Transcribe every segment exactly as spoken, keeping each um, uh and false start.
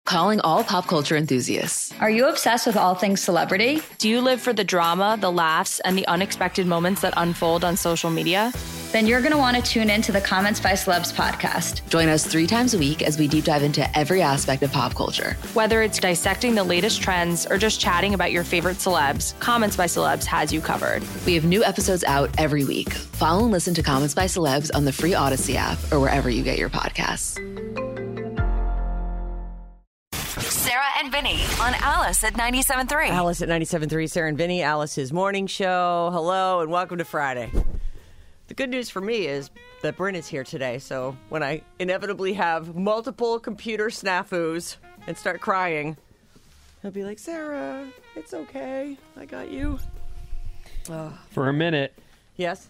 Calling all pop culture enthusiasts. Are you obsessed with all things celebrity? Do you live for the drama, the laughs, and the unexpected moments that unfold on social media? Then you're going to want to tune in to the Comments by Celebs podcast. Join us three times a week as we deep dive into every aspect of pop culture. Whether it's dissecting the latest trends or just chatting about your favorite celebs, Comments by Celebs has you covered. We have new episodes out every week. Follow and listen to Comments by Celebs on the free Odyssey app or wherever you get your podcasts. Sarah and Vinny on Alice at ninety-seven point three. Alice at ninety-seven point three, Sarah and Vinny, Alice's morning show. Hello and welcome to Friday. The good news for me is that Bryn is here today, so when I inevitably have multiple computer snafus and start crying, he'll be like, Sarah, it's okay. I got you. Oh. For a minute. Yes?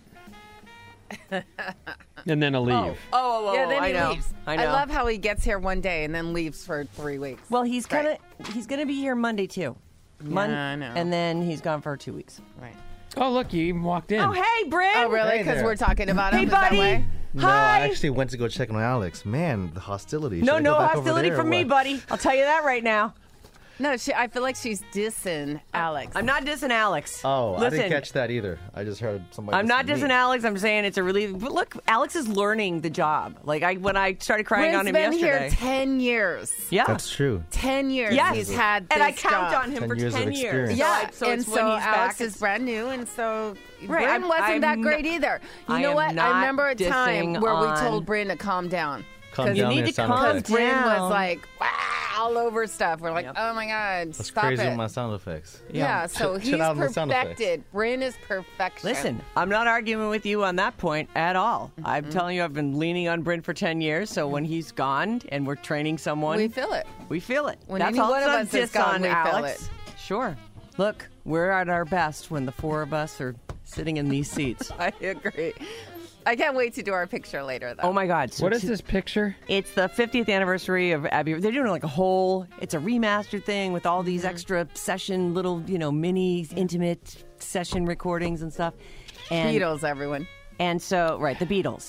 And then he'll leave. Oh, oh, oh, yeah, then I he know. leaves. I know. I love how he gets here one day and then leaves for three weeks. Well, he's gonna he's gonna be here Monday too. Mon- yeah, I know. And then he's gone for two weeks. Right. Oh, look, you even walked in. Oh, hey, Bryn. Oh, really? Hey Because there. we're talking about Hey, him. Is that buddy. way? No, Hi. I actually went to go check on Alex. Man, the hostility. No, Should I no go back over hostility there or from me, what? buddy. I'll tell you that right now. No, she, I feel like she's dissing Alex. I'm not dissing Alex. Oh, Listen, I didn't catch that either. I just heard somebody. I'm not diss dissing me. Alex. I'm saying it's a relief. But look, Alex is learning the job. Like I, when I started crying Bryn's on him been yesterday. here ten years. Yeah, That's true. ten years Yes. he's had this and I count job. on him ten for years of ten years. experience. Yeah, So, I- so and it's so when he's Alex back, is brand new, and so Right, Bryn I'm- wasn't I'm that not- great either. You I know am what? I not remember a time dissing where we on- told Bryn to calm down. Calm You down need there, to sound calm effects. Bryn down. was like, wow, all over stuff. We're like, Yep. oh my God, That's stop crazy it. with my sound effects. yeah, so Chill- he's chill out on the sound effects. perfected. Bryn is perfection. Listen, I'm not arguing with you on that point at all. Mm-hmm. I'm telling you, I've been leaning on Bryn for ten years. So when he's gone and we're training someone, we feel it. we feel it. When That's any all. one It's of not us is diss gone, on we feel Alex. it. Sure. Look, we're at our best when the four of us are sitting in these seats. I agree. I can't wait to do our picture later, though. Oh my God! So What is to- this picture? It's the fiftieth anniversary of Abbey. They're doing like a whole. It's a remastered thing with all these extra session, little, you know, mini, intimate session recordings and stuff. And, Beatles, everyone. And so, right, the Beatles.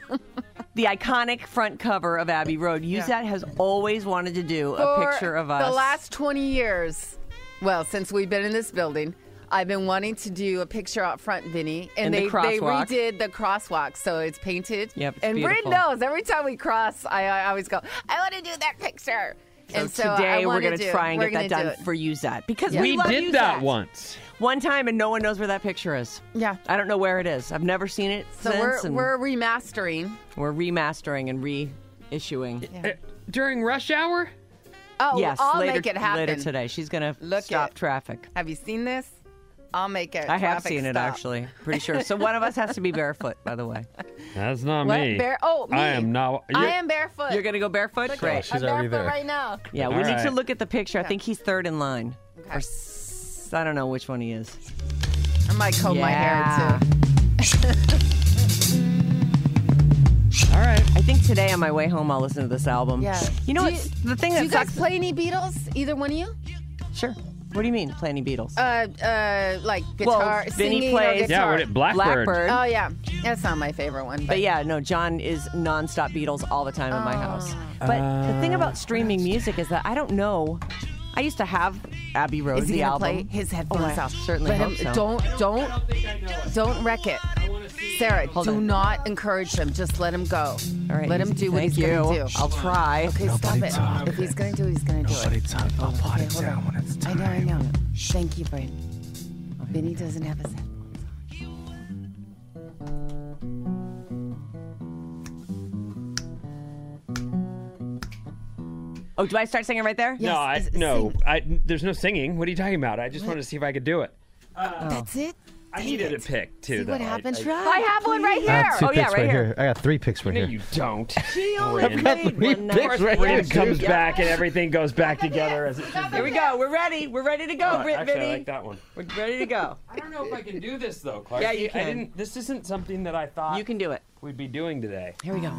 The iconic front cover of Abbey Road. U S A T has always wanted to do a For picture of us. the last twenty years, well, since we've been in this building, I've been wanting to do a picture out front, Vinny, and And the they they crosswalk. redid the crosswalk, so it's painted. Yep, it's and beautiful. Bryn knows every time we cross, I, I always go, I want to do that picture. So and so I today we're wanna going to do- try and we're get that gonna do done it. for U S A T because Yeah. we, We love did U S A T. that once. One time, and no one knows where that picture is. Yeah. I don't know where it is. I've never seen it So since. we're and we're remastering. we're remastering and reissuing. Uh, During rush hour? Oh, Yes, I'll later, make it happen. later today. She's going to Look stop it. traffic. Have you seen this? I'll make it. I have traffic seen it stop. actually. Pretty sure. So one of us has to be barefoot, by the way. That's not What? me. Bare- oh, me. I am not. I you're- am barefoot. You're going to go barefoot? Look, Great. she's I'm already barefoot there. right now. Yeah, we All need to right. look at the picture. I think he's third in line. Okay. Or s- I don't know which one he is. I might comb my Yeah. hair too. All right. I think today on my way home I'll listen to this album. Yeah. You know Do what? you- The thing Do that you guys sucks. play any Beatles? Either one of you? Sure. What do you mean, play any Beatles? Uh, uh, like guitar, Vinny singing plays- or guitar? Yeah, what it Blackbird. Blackbird. Oh yeah, that's not my favorite one. But, But yeah, no, John is nonstop Beatles all the time in my house. But the thing about streaming music is that I don't know. I used to have Abbey Road, is he the gonna album. play his headphones Oh, I out? certainly Let hope him. so. Don't, don't, don't wreck it, Sarah. Hold do on. not encourage him. Just let him go. All right, let him do what thank he's you. gonna do. I'll try. Okay, stop it. If he's gonna do it, he's gonna do Nobody it. talk about Okay, party hold down on. when it's I time. know, I know. Thank you, Bryn. Vinny doesn't have his headphones. Oh, do I start singing right there? Yes, no, I, is- no. sing. I, there's no singing. What are you talking about? I just wanted to see if I could do it. That's it. I Take needed it. a pick too. See though. what I- happens. I, I have one right I here. have two Oh, yeah, picks right right here. here. I got three picks right no, here. you don't. I've Bryn. got three picks right Bryn here. comes back and everything goes back together as it should be. Here we go. We're ready. We're ready to go, Oh, Brit actually, I Vinny. like that one. We're ready to go. I don't know if I can do this though, Clark. Yeah, you I can. didn't. This isn't something that I thought You can do it. we'd be doing today. Here we go.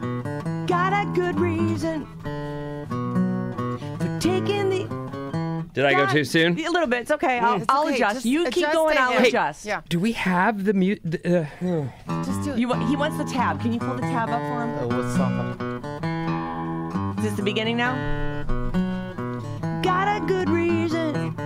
Got a good reason for taking the Did I go too soon? A little bit. It's okay. I'll, It's I'll okay. adjust. Just You keep adjust going. it. I'll Hey, adjust. Yeah. Do we have the mute? Uh, Just do it. You, wa- he wants the tab. Can you pull the tab up for him? Oh, what song? Is this the beginning now? Got a good reason.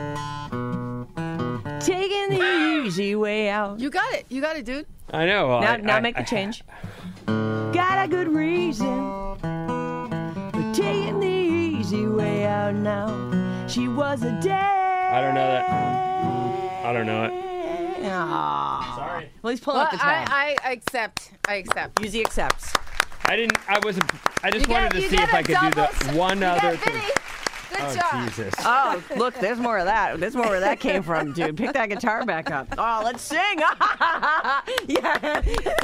Taking the easy way out. You got it. You got it, dude. I know. Now, I, now I, make the I- change. Got a good reason for taking the easy way out now. She was a day. I don't know that. I don't know it. Aww. Sorry. Well, he's pulling Well, up the tab. I, I accept. I accept. Uzi accepts. I didn't. I wasn't. I just You wanted get- to you see get if I a could do double- the one you other got thing. Vinny. Good Oh job. Jesus! Oh, look, there's more of that. There's more where that came from, dude. Pick that guitar back up. Oh, let's sing. Yeah.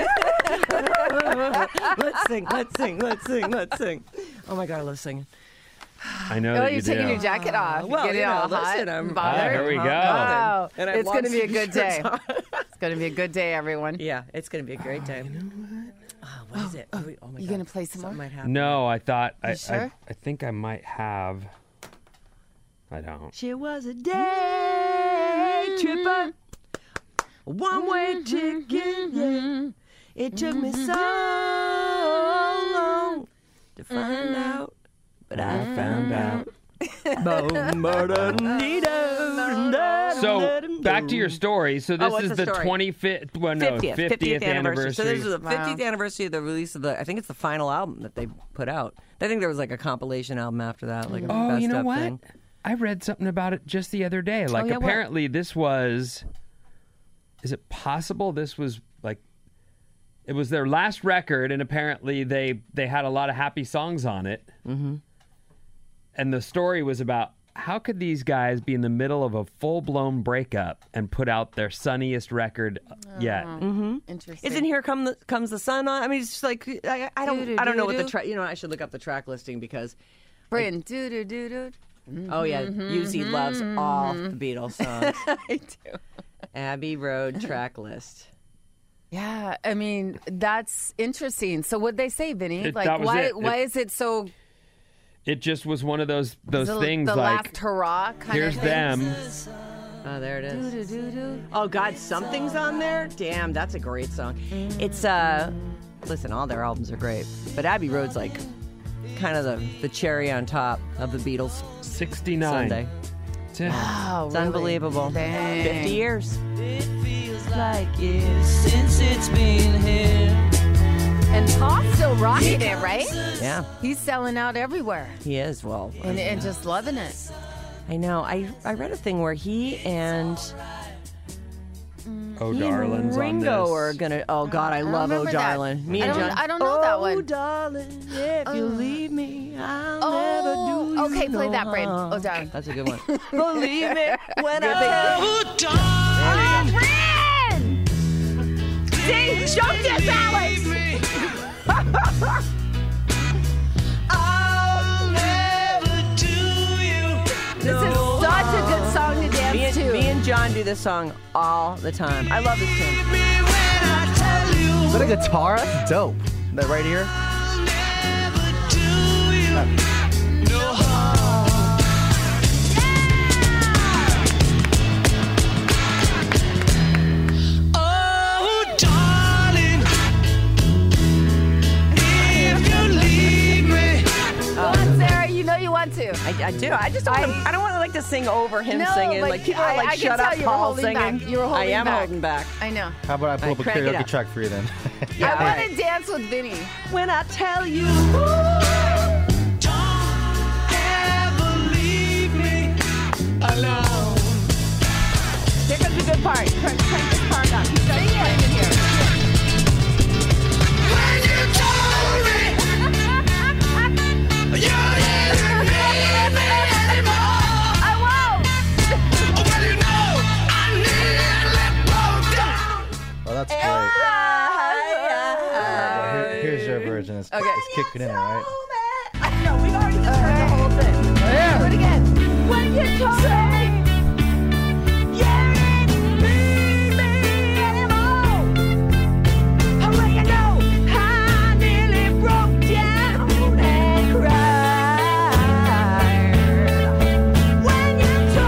Let's sing. Let's sing. Let's sing. Let's sing. Oh my God, I love singing. I know Oh, that you're you taking do. your jacket off. well, Get it you know, all hot listen, and I'm- bothered. Ah, here we go. Wow. And I have It's going to long be a good sleeve day. shirts on. It's going to be a good day, everyone. Yeah, it's gonna be a great day. Oh, what is it? Oh, wait, oh my You God. gonna play some Something more? might happen. No, I thought. I, sure? I. I think I might have. I don't. She was a day tripper, a one-way ticket. Yeah, it took me so long to find out, but I found out. So back to your story. So this Oh, what's is the the story? twenty-fifth. Well, no, fiftieth, fiftieth anniversary. So this is the Wow. fiftieth anniversary of the release of the. I think it's the final album that they put out. I think there was like a compilation album after that, like a Oh, best you know of what? thing. I read something about it just the other day. Like yeah, what? apparently this was. Is it possible this was like? It was their last record, and apparently they they had a lot of happy songs on it. Mm-hmm. And the story was about how could these guys be in the middle of a full blown breakup and put out their sunniest record yet? Mm-hmm. Interesting. Isn't Here Come the, Comes the Sun on? I mean, it's just like I, I don't I don't know what the Do-do-do-do. track. You know, I should look up the track listing because Bryn, do do do do. oh yeah, Uzi loves all the Beatles songs. I do. Abbey Road track list. Yeah, I mean that's interesting. So what'd they say, Vinny? It- like that was why it. why It- is it so It just was one of those those the, things the like last hurrah kind here's of thing? them. Oh, there it is. Do, do, do. Oh God, Something's on there. Damn, that's a great song. It's uh, listen, all their albums are great, but Abbey Road's like kind of the the cherry on top of the Beatles sixty-nine. Sunday. Damn. Wow, It's really? unbelievable. Dang. Fifty years. Like it since it's been here. And Paul's still rocking it, right? Yeah, He's selling out everywhere he is. Well, and, and just loving it. I know. I I read a thing where he and Oh, he darlings and on Ringo this. are gonna. Oh God, I, I love Oh remember that. Darling. Me I and don't- John. I don't know that one. Oh darling, if you leave me, I'll Oh, never do you okay, play no that, Bryn. harm. Oh, darling. That's a good one. Believe me when I. Oh, darling, See, jump this, Alex. I'll never do you. This is such a good song to Me dance and, to. me and John do this song all the time. I love this tune. Me when I tell you. Is that a guitar? That's dope. That right here? I'll never do you no harm. Oh, darling, if you leave me, Go on, Sarah. You know you want to. I, I do. I just don't. I- wanna, I don't want to like to sing over him No, singing. but Like people are I- like, I can "Shut tell up, you were Paul," holding singing. back. You were holding I am back. holding back. I know. How about I pull All up a right, crank it karaoke up. track for you then? Yeah, I all want right. to dance with Vinny. When I tell you, don't ever leave me alone. here comes the good part. Crank, crank this part up. He starts playing in here. When you told me you didn't need me anymore. I won't. Well, you know I nearly broke down. Oh, that's great. Well, here- here's your version. It's, Okay. it's kicking in, all right? I know, we've already just heard the whole thing. Do it again. When you told me you didn't need me anymore, well, you know I nearly broke down and cried. When you told me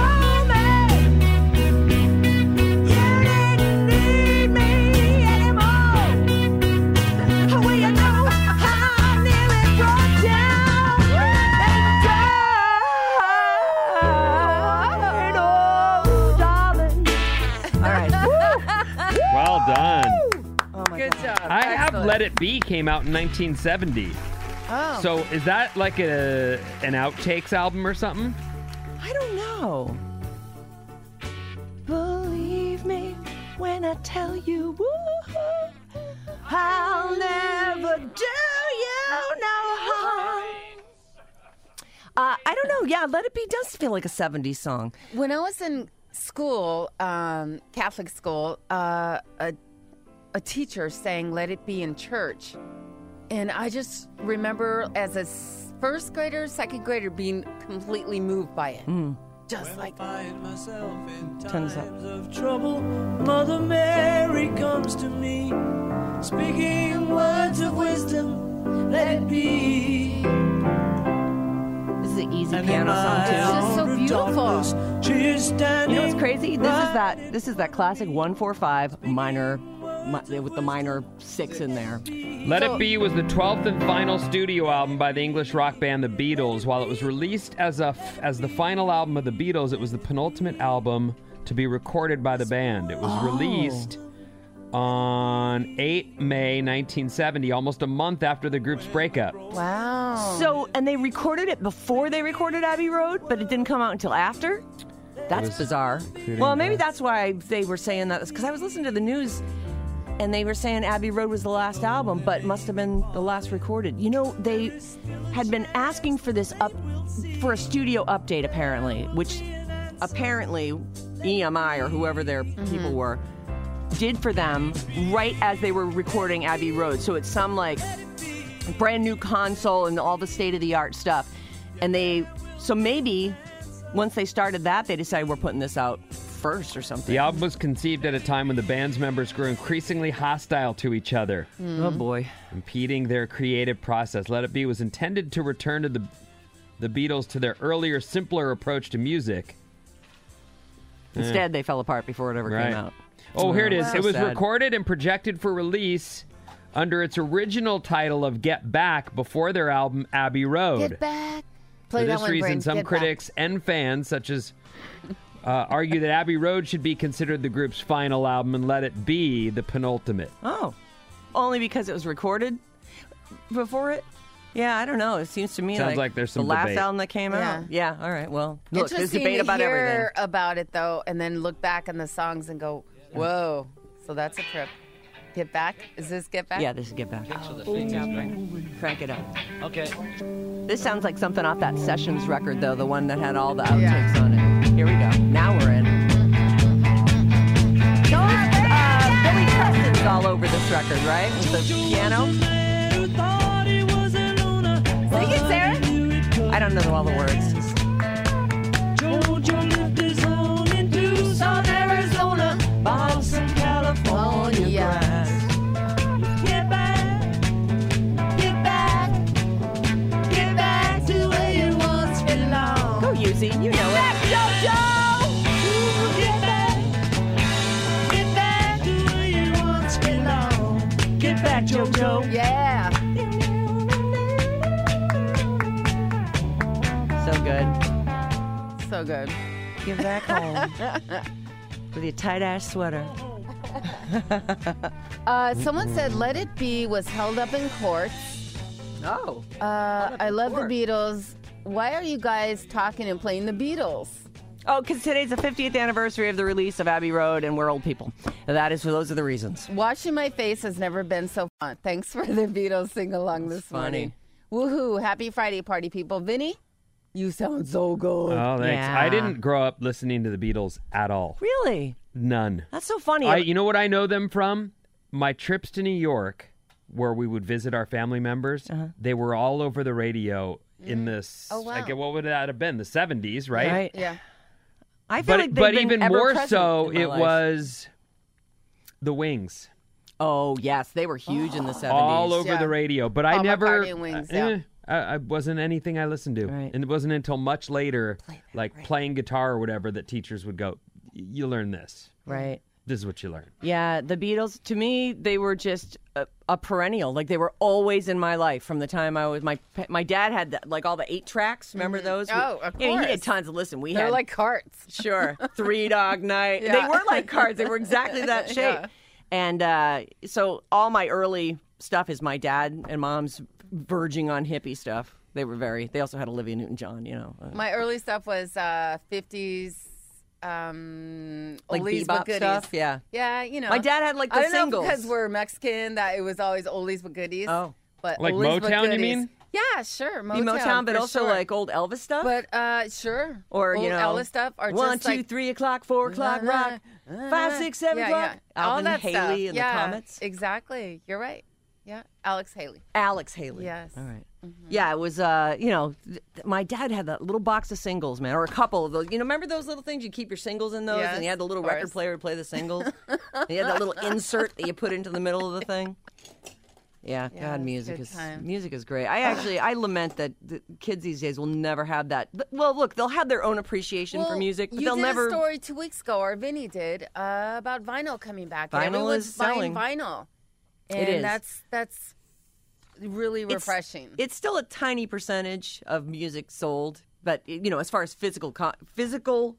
I have Excellent. Let It Be came out in nineteen seventy. Oh. So is that like a an outtakes album or something? I don't know. Believe me when I tell you, woo, I'll never do you no harm. Uh, I don't know. Yeah, Let It Be does feel like a seventies song. When I was in school, um, Catholic school, uh, a, a teacher sang Let It Be in church. And I just remember as a s- first grader, second grader being completely moved by it. Mm. Just like Turns up. of trouble, Mother Mary comes to me, speaking words of wisdom, let it be. This is an easy piano song too. It's just so beautiful. She is standing. You know what's crazy? This is that. This is that classic one four five minor, mi- with the minor six in there. Let It Be was the twelfth and final studio album by the English rock band The Beatles. While it was released as a f- as the final album of The Beatles, it was the penultimate album to be recorded by the band. It was Oh. released on the eighth of May nineteen seventy, almost a month after the group's breakup. Wow. So, and they recorded it before they recorded Abbey Road, but it didn't come out until after? That's was bizarre. including Well, maybe that. that's why they were saying that, because I was listening to the news and they were saying Abbey Road was the last album, but must have been the last recorded. You know, they had been asking for this up, for a studio update apparently, which apparently E M I or whoever their people were did for them right as they were recording Abbey Road. So it's some like brand new console and all the state of the art stuff. And they, so maybe once they started that, they decided we're putting this out first or something. The album was conceived at a time when the band's members grew increasingly hostile to each other, Oh boy. impeding their creative process. Let It Be was intended to return to the the Beatles to their earlier, simpler approach to music. Instead, they fell apart before it ever Right. came out. Oh, here it is. So It was sad. recorded and projected for release under its original title of Get Back before their album Abbey Road. Get back. Play For that this one, reason, Brain. some Get critics and fans, such as uh, argue that Abbey Road should be considered the group's final album and Let It Be the penultimate. Oh, only because it was recorded before it? Yeah, I don't know. It seems to me Sounds like, like there's some the last debate. album that came out. Yeah, all right. Well, look, there's Interesting debate to about hear everything. about it though, and then look back on the songs and go, "Whoa!" So that's a trip. Get back. Is this Get Back? Yeah, this is Get Back. Crank it up. Okay. This sounds like something off that Sessions record, though, the one that had all the outtakes Yeah. on it. Here we go. Now we're in. Uh, Billy Preston's all over this record, right? With the piano. Sing it, Sarah. I don't know all the words. Oh, yeah. Get back, get back, get back to where you once belonged. Go, Yuzi. You know it. Get back, get back to where you once belonged. Get back, JoJo. Yeah. So good. So good. Get back home. With your tight-ass sweater. Uh, someone said Let It Be was held up in court. Oh. Uh, I love the Beatles. Why are you guys talking and playing the Beatles? Oh, because today's the fiftieth anniversary of the release of Abbey Road, and we're old people. That is, those are the reasons. Washing my face has never been so fun. Thanks for the Beatles sing along this funny. morning. Woohoo. Happy Friday, party people. Vinny, you sound so good. Oh, thanks. Yeah. I didn't grow up listening to the Beatles at all. Really? None. That's so funny. I, you know what I know them from? My trips to New York, where we would visit our family members. Uh-huh. They were all over the radio in this. Oh, wow. Like, what would that have been? The seventies, right? Right. Yeah. I feel But like they've but been even ever more present so, in my it life. was the Wings. Oh, yes. They were huge in the seventies. All over Yeah. the radio. But I Paul never. McCartney and Wings, eh, yeah. I, I wasn't anything I listened to. Right. And it wasn't until much later, like playing guitar or whatever, that teachers would go, you learn this. Right. This is what you learn. Yeah, the Beatles, to me, they were just a, a perennial. Like, they were always in my life from the time I was... My my dad had, the, like, all the eight tracks. Remember those? Oh, of Yeah, he had course. tons of... Listen, we They're had... like carts. Sure. Three Dog Night. Yeah. They were like cards. They were exactly that shape. Yeah. And uh, so all my early stuff is my dad and mom's verging on hippie stuff. They were very, they also had Olivia Newton-John, you know. Uh, My early stuff was uh, fifties, um, Like oldies bebop but goodies. stuff, yeah. Yeah, you know. My dad had, like, the I don't singles. know because we're Mexican that it was always oldies but goodies. Oh. But Like oldies but Motown, you goodies. mean? Yeah, sure. Be Motown, Motown, but for also sure. like old Elvis stuff? But uh, sure. Or, old you know, Elvis stuff, or one, just two, like three o'clock, four o'clock, rock, five, six, seven yeah, o'clock. yeah. All Alvin that Haley stuff. and yeah, the Comets. Exactly. You're right. Yeah, Alex Haley. Alex Haley. Yes. All right. Mm-hmm. Yeah, it was, uh, you know, th- my dad had that little box of singles, man, or a couple of those. You know, remember those little things? You keep your singles in those, Yes, and you had the little of record course. player to play the singles. And you had that little insert that you put into the middle of the thing. Yeah, Yeah, God, it's music good is times. music is great. I actually I lament that the kids these days will never have that. But, well, look, they'll have their own appreciation for Well, music, but you they'll did never. a story two weeks ago, or Vinny did, uh, about vinyl coming back. and Vinyl everyone's is selling. buying vinyl, and It is. that's that's really It's- refreshing. It's still a tiny percentage of music sold, but you know, as far as physical co- physical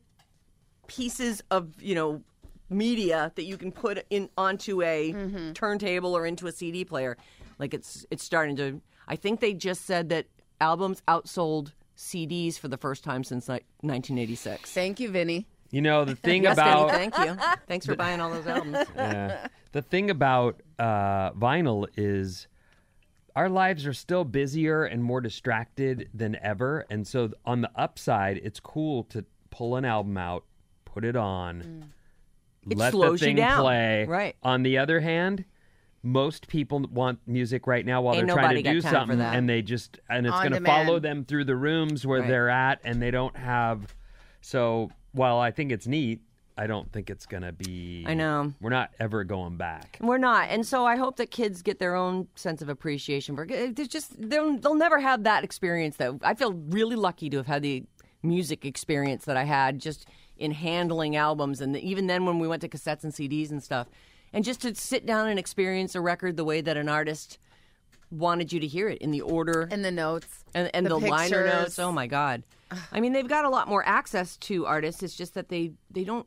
pieces of you know media that you can put in onto a Mm-hmm. turntable or into a C D player, like it's it's starting to. I think they just said that albums outsold C Ds for the first time since like nineteen eighty-six. Thank you, Vinny. You know, the thing Yes, Vinny, about thank you. Thanks for buying all those albums. yeah. The thing about uh, vinyl is our lives are still busier and more distracted than ever. And so on the upside, it's cool to pull an album out, put it on, It let the slows you thing down. play. Right. On the other hand, most people want music right now while Ain't they're trying nobody to do got time for something, that. and they just and it's On going to demand. follow them through the rooms where Right. they're at, and they don't have. So while I think it's neat, I don't think it's going to be. I know. We're not ever going back. We're not, and so I hope that kids get their own sense of appreciation for it. There's just they'll they'll never have that experience. Though I feel really lucky to have had the music experience that I had just in handling albums, and even then when we went to cassettes and C Ds and stuff, and just to sit down and experience a record the way that an artist wanted you to hear it in the order And the notes. and, and the, the liner pictures. notes. Oh my God! I mean, they've got a lot more access to artists. It's just that they they don't.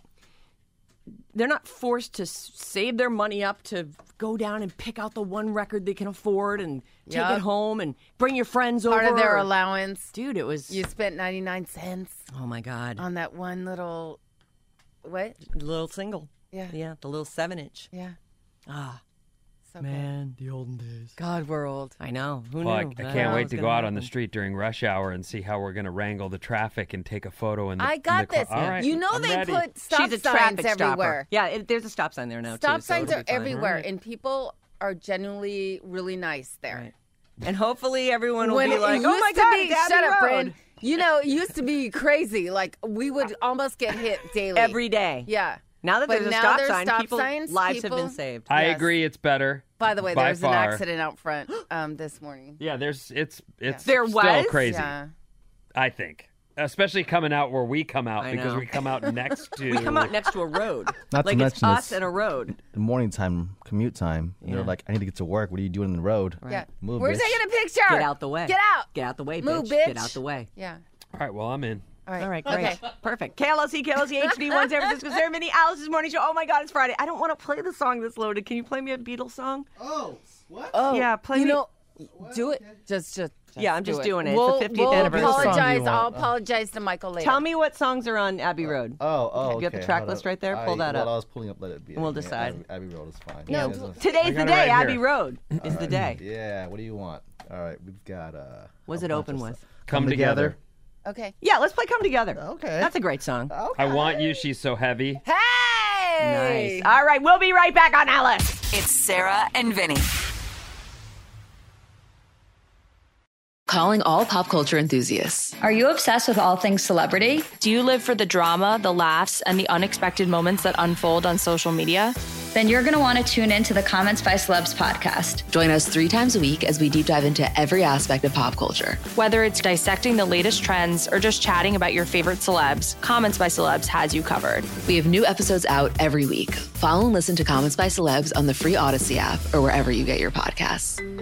They're not forced to s- save their money up to go down and pick out the one record they can afford and take Yup. it home and bring your friends Part over. of their allowance. Dude, it was. You spent ninety-nine cents Oh my God! on that one little, what? The little single. Yeah. Yeah, the little seven inch. Yeah. Ah, So good. man, the olden days. God, we're old. I know. Who Well, I, knew? I that can't was wait to go gonna out on the happen. street during rush hour and see how we're going to wrangle the traffic and take a photo in the I in got the car. this. All right, You know I'm they ready. put stop She's a signs traffic stopper. everywhere. Yeah, it, there's a stop sign there now Stop too. so signs it'll are be fine. everywhere, and people are genuinely really nice there. Right. And hopefully everyone will When be it like, used "Oh my to God, be, Daddy shut up, Road." Bryn. You know, it used to be crazy. Like we would almost get hit daily Every day. Yeah. Now that But there's a now stop there's sign, stop people signs, lives people- have been saved. I Yes. agree. It's better. By the way, by there was an far. accident out front um, this morning. Yeah, there's it's it's There still was? crazy. Yeah. I think, especially coming out where we come out I because know. we come out next to. We come out next to a road. Not to like it's mention us this- and a road. The morning time, commute time. And Yeah. They're like, I need to get to work. What are you doing on the road? Yeah. Move, Where's bitch. taking a picture? Get out the way. Get out. Get out the way, Move, bitch. bitch. Get out the way. Yeah. All right, well I'm in. All right. All right, great. Okay. Perfect. K L S E, K L S E H D one, San Francisco, Sarah Vinny, Alice's Morning Show. Oh my God, it's Friday. I don't want to play the song that's loaded. Can you play me a Beatles song? Oh, what? Oh, Yeah, play you me- know, do it. Just, just. Yeah, I'm do just doing it. It's We'll, the fiftieth we'll anniversary. What song do you apologize. want? I'll Oh. apologize to Michael later. Tell me what songs are on Abbey Road. Oh, oh, You got the okay. track Hold list on. right there? Pull I, that while up. I was pulling up, let it be. And we'll Yeah, decide. Abbey, Abbey Road is fine. No, You guys are- today's I the got it day. right Abbey here. Road is the day. Yeah, what do you want? All right, we've got. uh What's a it bunch open of with? stuff. Come together. Okay. Yeah, let's play Come Together. Okay. That's a great song. Okay. I want you. She's so heavy. Hey. Nice. All right, we'll be right back on Alice. It's Sarah and Vinny. Calling all pop culture enthusiasts. Are you obsessed with all things celebrity? Do you live for the drama, the laughs, and the unexpected moments that unfold on social media? Then you're going to want to tune in to the Comments by Celebs podcast. Join us three times a week as we deep dive into every aspect of pop culture. Whether it's dissecting the latest trends or just chatting about your favorite celebs, Comments by Celebs has you covered. We have new episodes out every week. Follow and listen to Comments by Celebs on the free Odyssey app or wherever you get your podcasts.